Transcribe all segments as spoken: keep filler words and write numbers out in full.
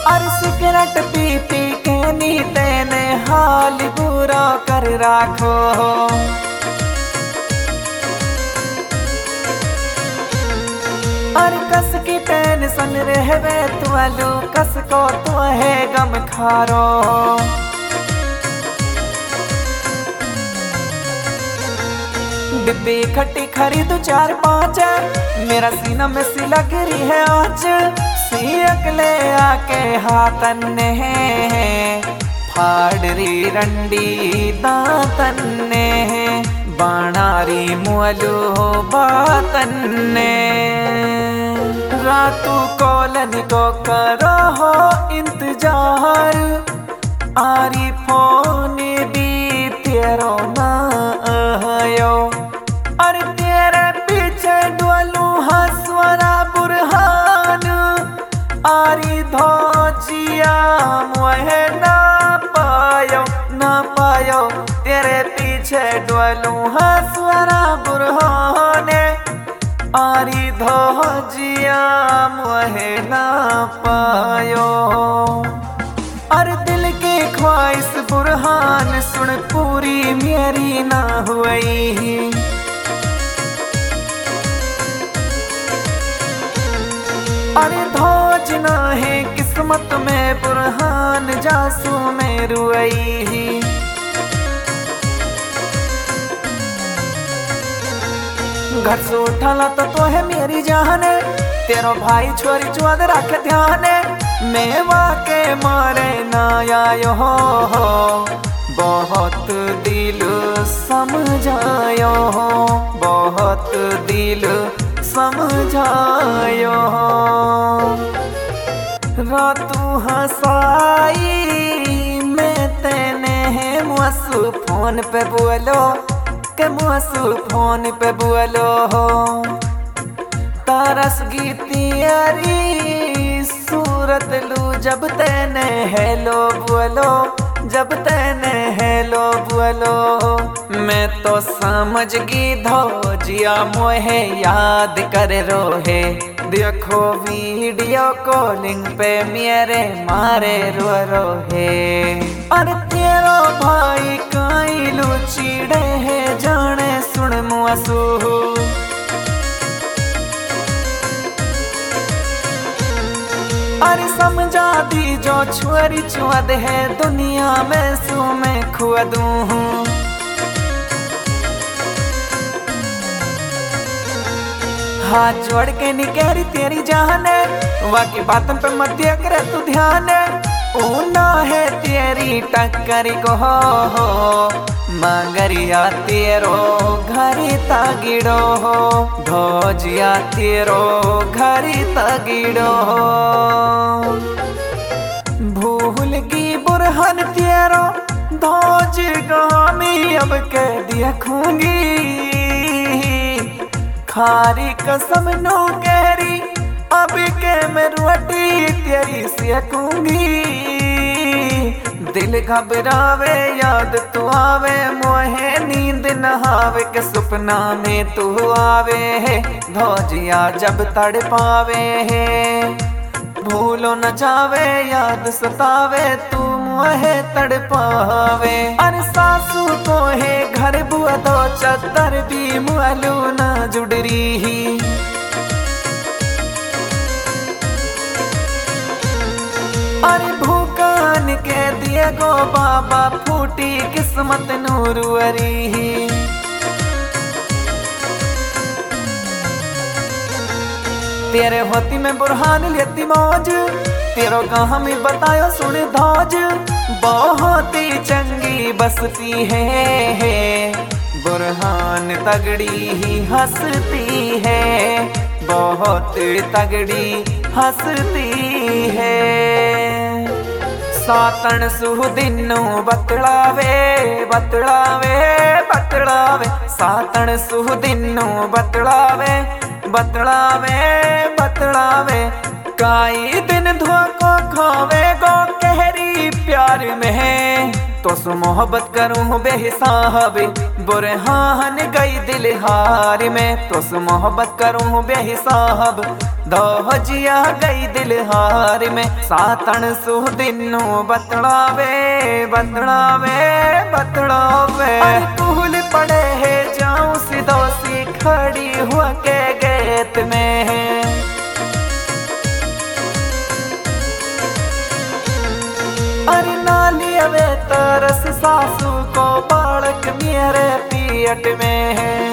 अरे cigarette P P के नी तेने हाल बुरा कर राखो। अरे कस की टेंशन रहवे तुअलू कस को तो है गम खारो। डिब्बी खट्टी खरीदू चार पाँच मेरा सीना में सी लग रही है आज। सी अगले आके हाथन ने फाड़री रंडी दातन ने बाणारी मुअलू बातन ने। रातू कोलन को करो हो इंतजार आरी फोन भी तेरो ना आयो। अरे तेरे पीछे डोलू हसवरा बुरहान आरी धोजिया मुहे ना पायो ना पायो। तेरे पीछे डोलू हसवरा बुरहान आरी धोजिया मुहे ना पायो। अरे दिल की ख्वाहिश बुरहान सुन पूरी मेरी ना हुई। अरे धोज ना है किस्मत में बुरहान जासू में रुई। घर से उठाला तो तो है मेरी जान तेरो भाई छोरी चुआद रख ध्यान। मेवा के मारे ना आयो हो बहुत दिल समझायो हो बहुत दिल समझायो। रातू हंसाई मैं तेने है मुआसू फोन पे बोलो के मुआसू फोन पे बोलो हो। तरस गीतियारी सूरत लू जब तेने हेलो बोलो जब तेने हेलो बोलो। मैं तो समझ गई धोजिया मोहे याद कर रोहे। देखो वीडियो कॉलिंग पे मेरे मारे रो रोहे। अरे तेरो भाई काई लुचिड़े है जाने सुन मुआसू। अरे समझा दी जो छोरी चुअद है दुनिया में सू मैं खुआ दूँ। हाथ जोड़ के निकरी तेरी जान वाकी बातन पे मत दिया करे तू ध्यान। ऊना है तेरी टक्करी को हो, हो मगरिया तेरो घरी तागिड़ो हो भोजिया तेरो घरी तागिड़ो हो। भूल की बुरहन तेरो धोज गामी अब के देखूंगी। खारी कसम नो कहरी अब के मैं रोटी तेरी सेकूंगी। दिल घबरावे याद तू आवे मोहे नींद नहावे के सपना में तू आवे है धोजिया जब तड़ पावे है। भूलो न जावे याद सतावे तू मोहे तड़ पावे। अरे सासू तो है घर बुआ दो चद्दर भी मुअलू न जुड़री ही। अरे भूकान के दिए गो बाबा फूटी किस्मत नूरुअरी ही। तेरे होती में बुरहान लेती मौज तेरो कहाँ में बतायो सुन धौज। बहुत ही चंगी बसती है बुरहान तगड़ी ही हंसती है बहुत तगड़ी हंसती है। सातन सुदिनो बतलावे बतलावे बतलावे सातन सुदिनो बतलावे बतलावे बतलावे। काई दिन धोखो खावे गो कहरी प्यार में तो सु मोहब्बत करूँ बेहिसाब बुरहान गई दिल हार में। तो सु मोहब्बत करूँ बेहिसाब दोहजिया गई दिल हार में। सातन सु दिनू बतड़ावे बतड़ावे बतड़ावे फूल पड़े है जाऊं सिदोसी खड़ी हुआ के गेत में। अरे नाली अवे तरस सासू को बालक मेरे पियट में है।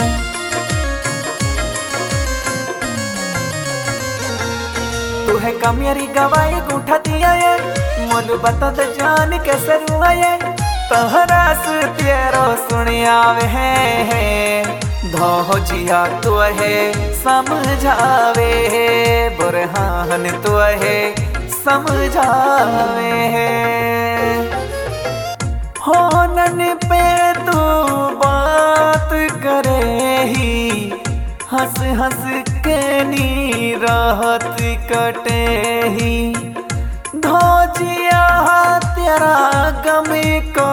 तू है कमेरी गवाई गुठा दिया ये मोलू बता दे जान के सरुआ ये तहरास तेरो सुनिया है धोजिया तू है समझावे बुरहान तू है समझावे हो नन पे तू बात करे ही हंस हंस के नी राहत कटे ही। धोजिया तेरा गम को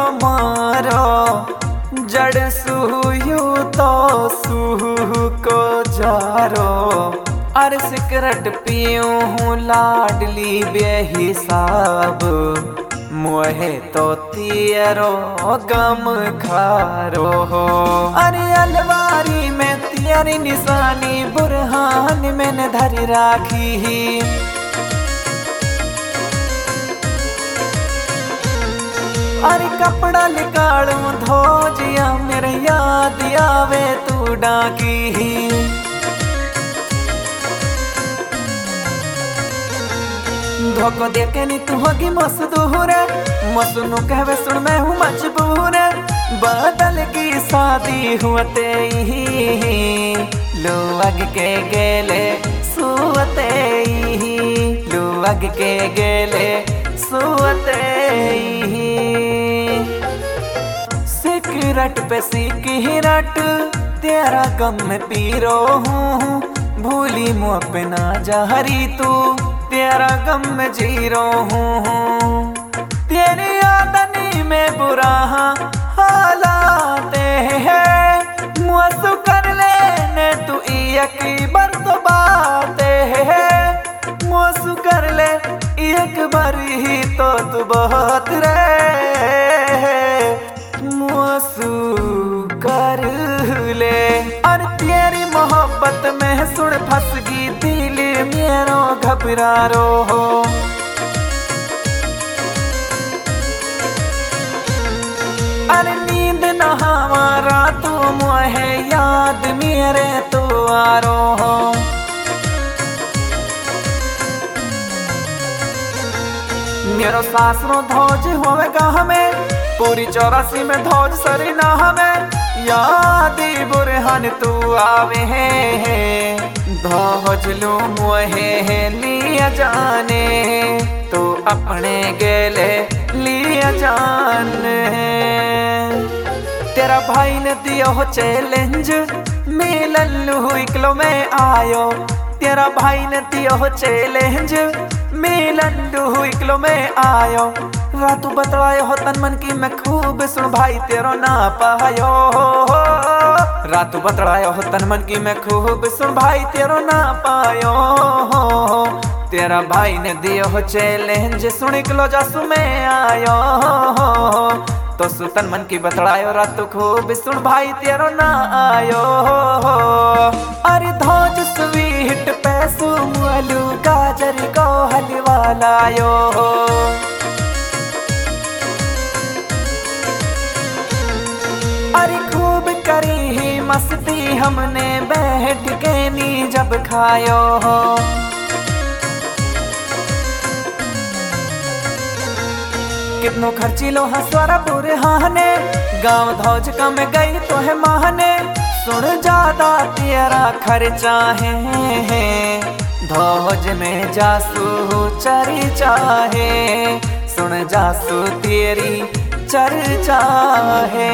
मारो जड़ सुयू तो सूह को जारो। अर सिगरेट पीऊँ हूँ लाडली बेहिसाब मोहे तो तेरो गम खारो हो। अरे अलवारी में तेरी निशानी बुरहान मैंने धरी राखी ही। अरे कपड़ा निकालूं धोजिया मेरे याद आवे तू डाकी ही। धोको देखे नी तू होगी मसदूर मसनू कहवे सुन मैं हूँ मजबूर बदल की शादी हुते ही लोग के गेले सुवते ही लोग के गेले सुवते ही। सिगरेट पे सिगरेट तेरा गम में पीरो हूँ भूली मुँह पे ना जहरी तू तेरा गम में जीरो हूँ। तेरी आदनी में बुरा हालात है मुआसू कर लेने तू एक बार तो बात है मुआसू कर ले एक बार ही तो तू बहुत रे मुआसू कर ले। और तेरी मोहब्बत में सुन फंस गई दिल मेरो घबरा रो हो। अरे नींद न हमारा तू मुहे याद मेरे तो आरो हो। मेरो सासरो धोज होवेगा हमें पूरी चौरासी में धोज सरी ना हमें याद बुरहान तू आवे है धोज लू मुहे लिया जाने तो अपने गेले लिया जाने। तेरा भाई ने दिया हो चैलेंज मिलन लू इकलो में आयो। तेरा भाई ने दिया हो चैलेंज मिलन लू इकलो में आयो। रातू बतलायो हो तन मन की मैं खूब सुन भाई तेरो ना पायो। रातू बतलायो हो तन मन की मैं खूब सुन भाई तेरो ना पायो। तेरा भाई ने दियो हो चैलेंज सुन इकलो जासू में आयो। तो सुतन मन की बतलायो रातू खूब सुन भाई तेरो ना आयो। अरे धोज स्वीट पैसू मुअलू गाजर को हलवा लायो। अरे खूब करी ही मस्ती हमने बैठ के नी जब खायो हो। कितनो खर्चीलो हसवारा बुरहाने गाँव धौज कम गई तो है महाने। सुन ज्यादा तेरा खर्चा है धौज में जासू चरी चाहे। सुन जासू तेरी चर्चा है।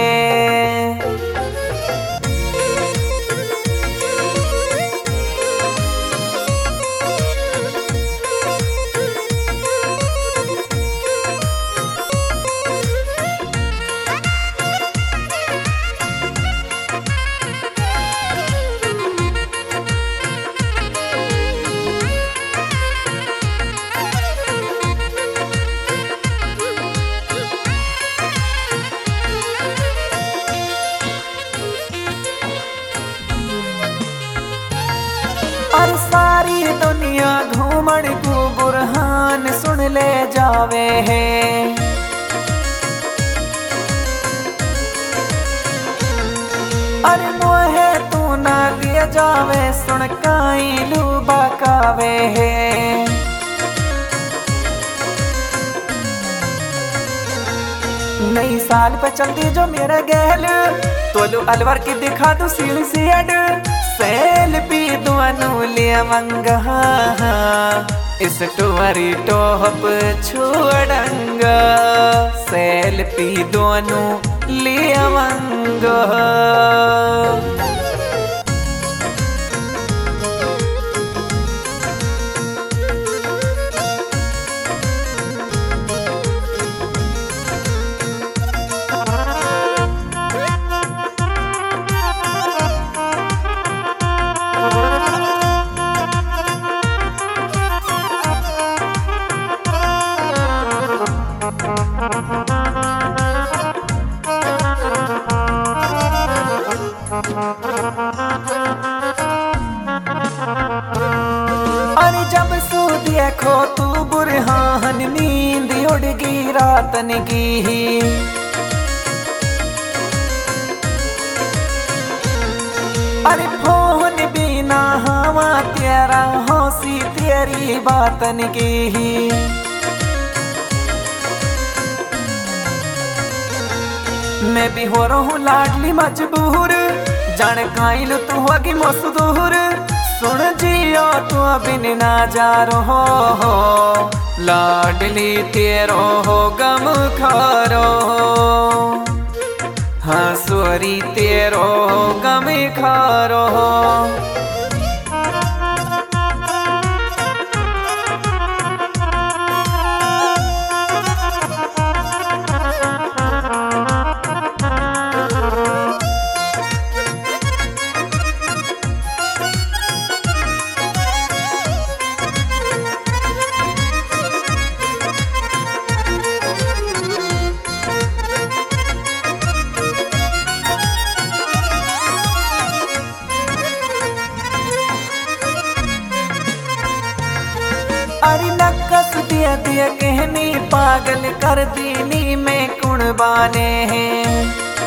आवे सुन काई लू बकावे है। नई साल पे चलती जो मेरा गैल तोलू अलवर की दिखा दो सील सीड सेल पी दुआनू लिया मंगा इस टुवरी टोप छोड़ंगा सेल पी दुआनू लिया मंगा। अरे जब सू देखो तू बुरहान नींद उड़गी रातन की। अरे फोन बिना हवा तेरा हौसी तेरी बातन की। मैं भी हो रहा हूँ लाडली मजबूर जाने काइल तू होगी मसदूर सुन जियो तू बिन ना जा रहो लाडली तेरो हो गम खारो हाँ सोरी तेरो हो गम खारो। अरे नकस दिया दिया कहनी पागल कर दीनी में कुण बाने हैं।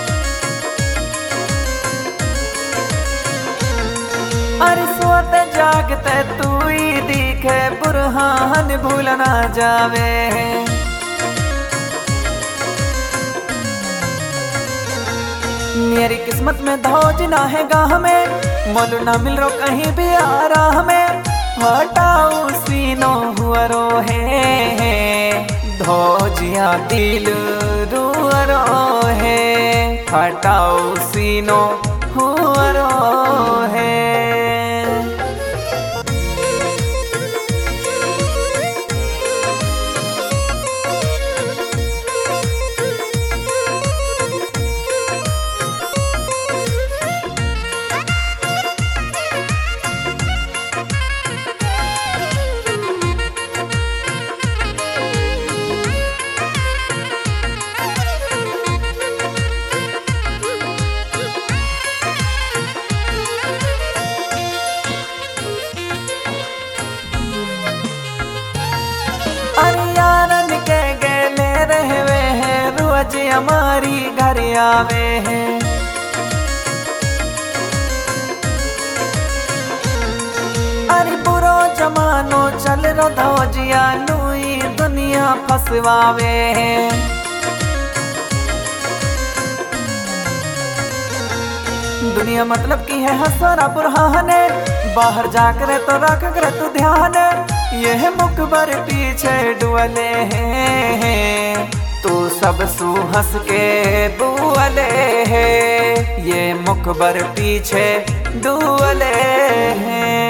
अरे सोते जागते तू ही दिखे बुरहान भूल ना जावे। मेरी किस्मत में धौज ना है गाह में मोल ना मिल रो कहीं भी आ रहा में हटाओ सीनो हुआरो है धौजिया दिल रुआरो है हटाओ सीनो हुआरो है। रोज हमारी घर आवे हैं। अरे बुरो जमानो चल रो धौजिया नूई दुनिया फसवावे हैं। दुनिया मतलब की है हसरा बुरहाने बाहर जाकर तो रख कर तू ध्यान यह मुकबर पीछे डुअले हैं तू सब सू हंस के बुअले है ये मुकबर पीछे डुअले हैं।